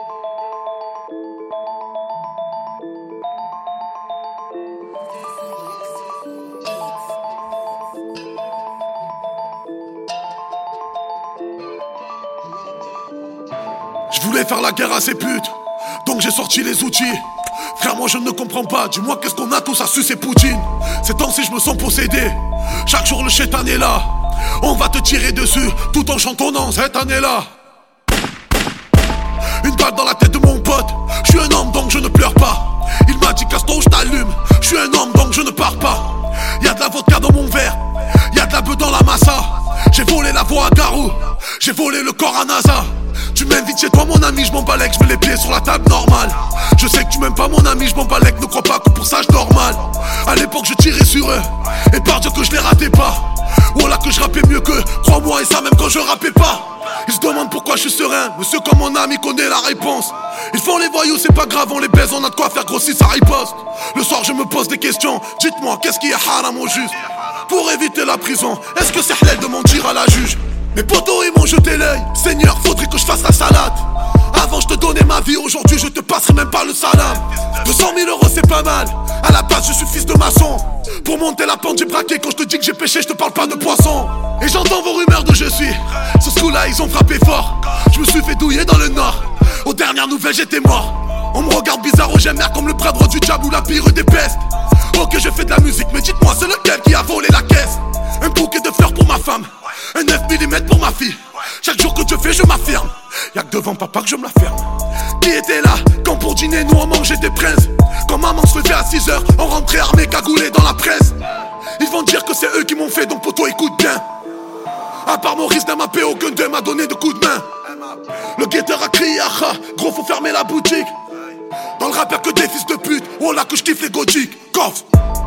Je voulais faire la guerre à ces putes, donc j'ai sorti les outils. Frère, moi je ne comprends pas, dis-moi qu'est-ce qu'on a tous à sucer Poutine. Ces temps-ci je me sens possédé, chaque jour le chétan est là. On va te tirer dessus, tout en chantonnant cette année-là. Une balle dans la tête de mon pote, je suis un homme donc je ne pleure pas. Il m'a dit Caston je t'allume, je suis un homme donc je ne pars pas. Y'a de la vodka dans mon verre, y'a de la bœuf dans la massa. J'ai volé la voix à Garou, j'ai volé le corps à NASA. Tu m'invites chez toi mon ami, je m'en balèque, je mets les pieds sur la table normale. Je sais que tu m'aimes pas mon ami, je m'en balèque, ne crois pas que pour ça je dors mal. À l'époque je tirais sur eux, et par Dieu que je les ratais pas. Voilà que je rappais mieux qu'eux, crois-moi et ça même quand je rappais pas. Ils se demandent pourquoi je suis serein, monsieur comme mon ami connaît la réponse. Ils font les voyous, c'est pas grave, on les baise, on a de quoi faire grossir sa riposte. Le soir je me pose des questions, dites-moi qu'est-ce qui est haram au juste. Pour éviter la prison, est-ce que c'est halal de mentir à la juge? Mes potos ils m'ont jeté l'œil, Seigneur faudrait que je fasse la salade. Avant je te donnais ma vie, aujourd'hui je te passerai même pas le salam. 200 000 euros c'est pas mal, à la base je suis fils de maçon. Pour monter la pente j'ai braqué, quand je te dis que j'ai pêché je te parle pas de poisson. Et j'entends vos rumeurs de je suis, ce coup là ils ont frappé fort. Je me suis fait douiller dans le nord, aux dernières nouvelles j'étais mort. On me regarde bizarre au GMR comme le bras droit du diable ou la pire des pestes. Ok je fais de la musique mais dites-moi c'est lequel qui a volé la caisse. Un bouquet de fleurs pour ma femme, un 9 mm pour ma fille. Chaque jour que Dieu fait je m'affirme, y'a que devant papa que je me la ferme. Qui était là quand pour dîner nous on mangeait des princes? Quand maman se levait à 6h, on rentrait armé cagoulé dans la presse. Ils vont dire que c'est eux qui m'ont fait donc poto écoute bien. À part Maurice n'a mappé, aucun d'eux m'a donné de coups de main. Le guetteur a crié aha, gros faut fermer la boutique. Dans le rap y'a que des fils de pute, oh là que je kiffe les gothiques. Coffre.